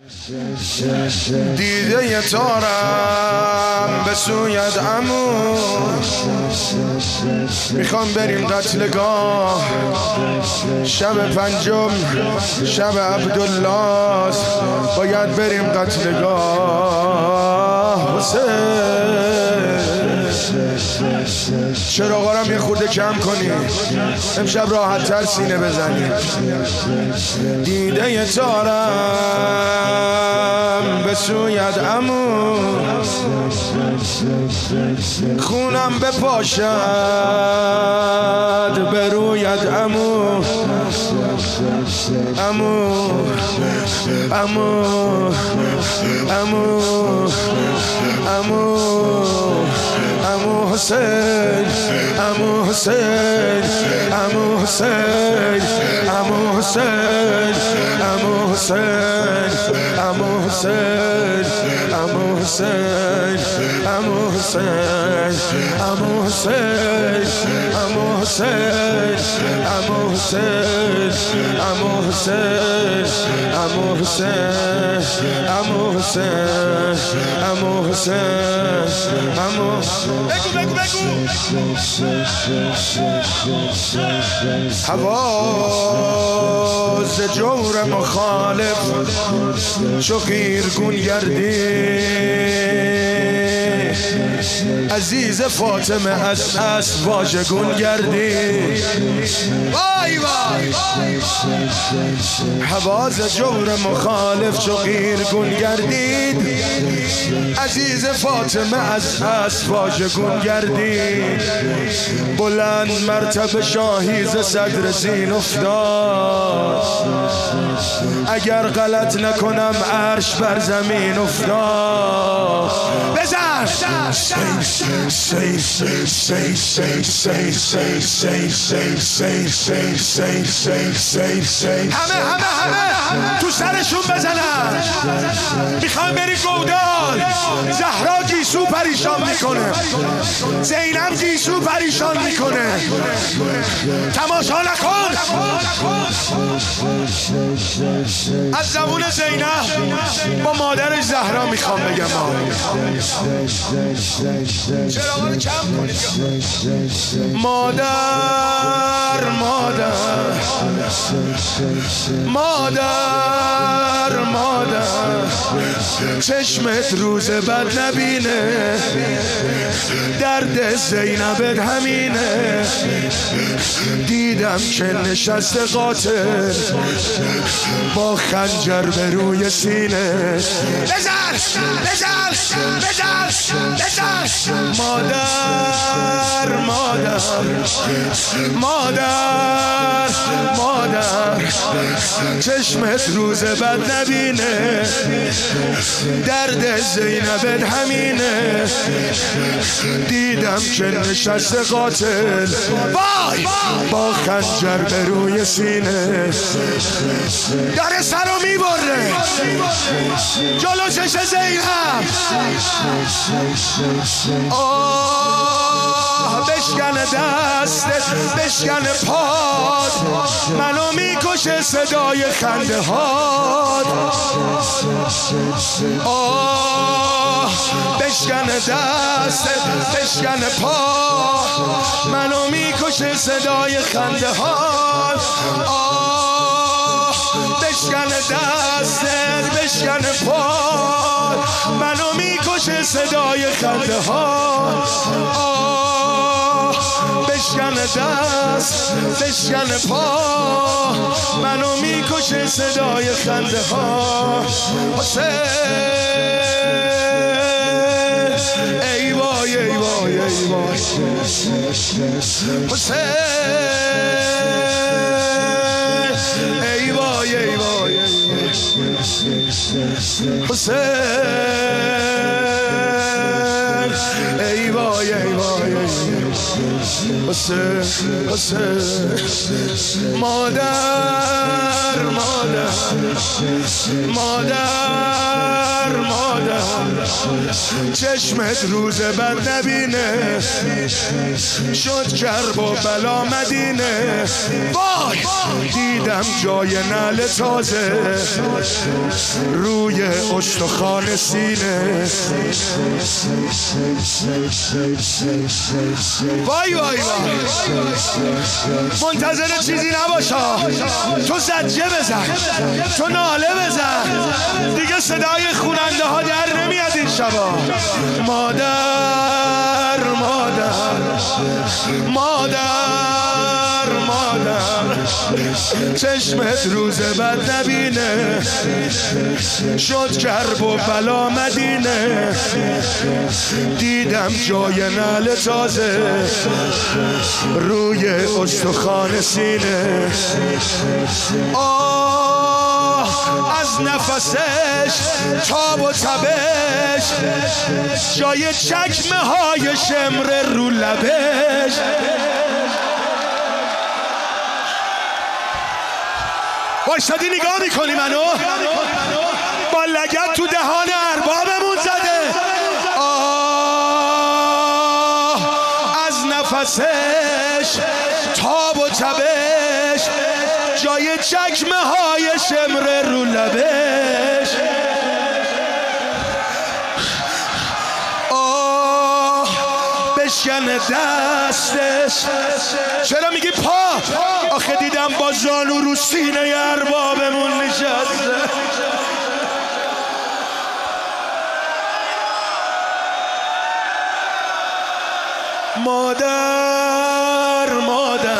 دیده تارم به سویت عمو، میخوام بریم قتلگاه. شب پنجم شب عبدالله باید بریم قتلگاه. چراغارم یه خورده کم کنی، امشب راحت تر سینه بزنی. دیده تارم به سویت عمو، خونم بپاشد به رویت عمو. عمو عمو عمو عمو عمو حسین، عمو حسین، عمو حسین، عمو حسین، عمو حسین، عمو حسین، عمو حسین، عمو حسین، عمو حسین، عمو حسین، عمو حسین، عمو حسین، عمو حسین، عمو حسین، عمو حسین، عمو حواز جور مخالف چو قیرگون گردی، عزیز فاطمه از واژگون گردی. وای وای حواز جور مخالف چو قیرگون گردید، عزیز فاطمه از واژگون گردید. بلند مرتبه شاهی ز صدر زین افتاد، اگر غلط نکنم عرش بر زمین افتاد. بزن همه تو سرشون بزنن. میخوام بری گودال. زهرا گیسو پریشان میکنه، زینب گیسو پریشان میکنه. تماشا نکن. از زبون زینب با مادرش زهرا میخوام بگم چراغانو کم کنید. مادر مادر مادر مادر، چشمت روز بد نبینه، درد زینبت همینه. دیدم که نشسته قاتل با خنجر به روی سینه. بزن بزن بزن بزن. مادر مادر مادر مادر، چشمت روز بد نبینه، درد زینبت همینه. دیدم که نشسته قاتل وای با خنجر به روی سینه، داره سرو میبره جلو چش زینب. آه بشکن دستت بشکن پاد، منو میکشه صدای خنده هات. آه بشکن دستت بشکن پاد، منو میکشه صدای خنده هات. آه بشکن دستت بشکن پاد، منو میکشه صدای خنده هات. بشکن دست بشکن پا، منو میکشه صدای خنده ها. حسین ای وای ای وای ای وای. حسین ای وای ای وای. حسین ای وای ای وای. حسین حسین مادر مادر مادر مادر چشمت روز بد نبینه شد کرب و بلا مدینه وای دیدم جای نعل تازه روی استخوان سینه وای وای وای منتظر چیزی نباشا تو زجه بزن تو ناله بزن دیگه صدای خوننده ها در نمیاد این شبا مادر مادر مادر مادر چشمت روز بد نبینه شد کرب و بلا مدینه دیدم جای نعل تازه روی استخوان سینه از نفسش تاب و تبش جای چکمه های شمر رو لبش بایستادی نگاه میکنی منو با لگد تو دهان اربابمون زده از نفسش تاب و تبش جای چکمه های شمر رو لبش بشکن دستش چرا میگی پا آخه دیدم با زانو رو سینه اربابمون نشسته مادر مادر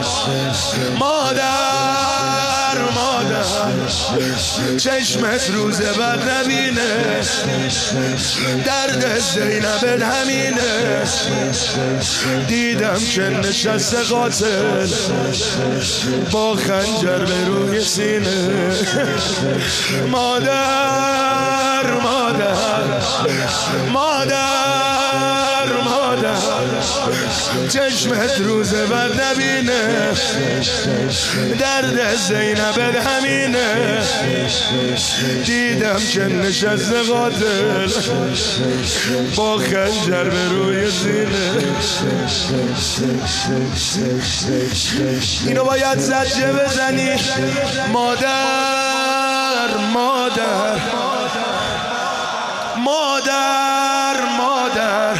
مادر مادر چشمت روز بد نبینه درد زینب همینه دیدم که نشسته قاتل با خنجر به روی سینه مادر مادر مادر مادر چشمت روز بد نبینه درد زینب همینه دیدم که نشسته قاتل با خنجر به روی سینه اینو باید زجه بزنی مادر مادر مادر مادر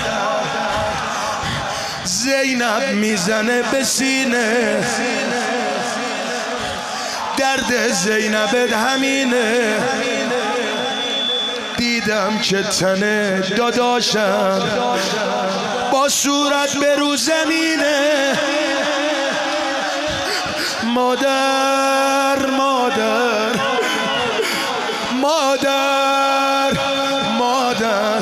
زینب میزنه به سینه درد زینب همینه دیدم که تن داداشم با صورت به رو زمینه مادر مادر مادر مادر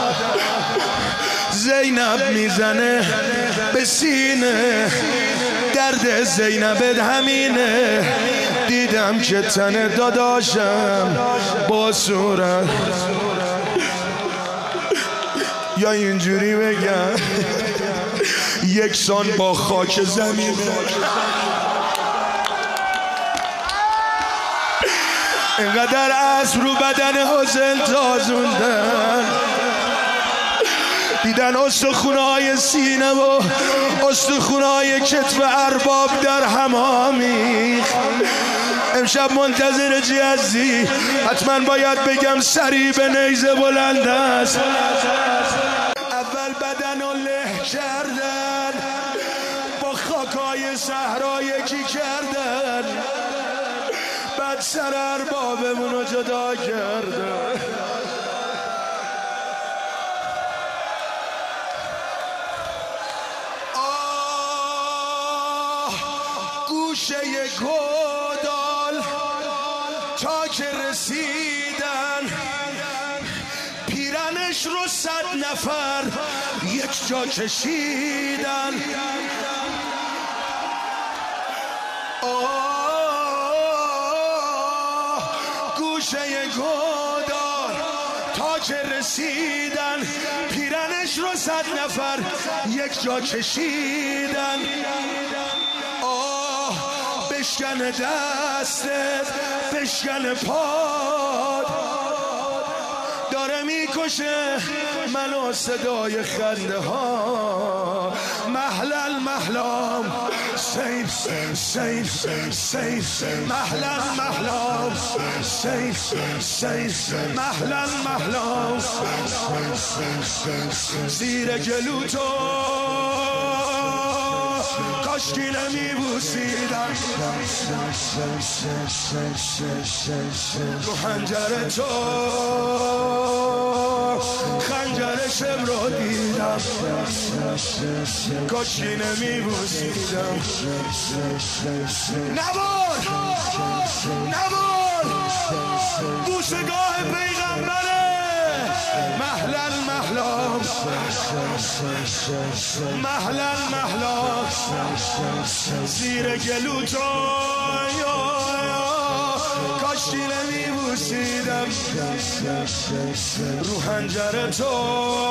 زینب میزنه به سینه درد زینب همینه دیدم که تن داداشم با صورت یا اینجوری بگم یکسان با خاک زمینه اینقدر اسب رو بدن حسین تازوندن دیدن استخونهای سینه و استخونهای کتف ارباب در هم آمیخت امشب منتظر جیزی حتما باید بگم سری به نیزه بلند است اول بدن رو له کردن با خاکای صحرا یکی کردن بعد سر اربابمون رو جدا کردن گوشه گودال تا که رسیدن پیرنش رو 100 نفر یک جا کشیدن گوشه گودال تا که رسیدن پیرنش رو 100 نفر یک جا کشیدن بشکن دستت بشکن پاد داره میکشه منو صدای خنده ها محلل محلام سیف سیف سیف محلل محلام سیف سیف محلل محلام زیر جلو تو کاشکی نمیبوسیدم رو خنجر تو خنجر شم رو دیدم کاشکی نمیبوسیدم نبار نبار بوسگاه پیغمبره محلل محلام محلل محلام زیر گلو تو کاشکی نمیبوسیدم رو خنجر تو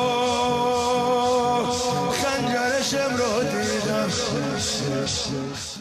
خنجر شم رو دیدم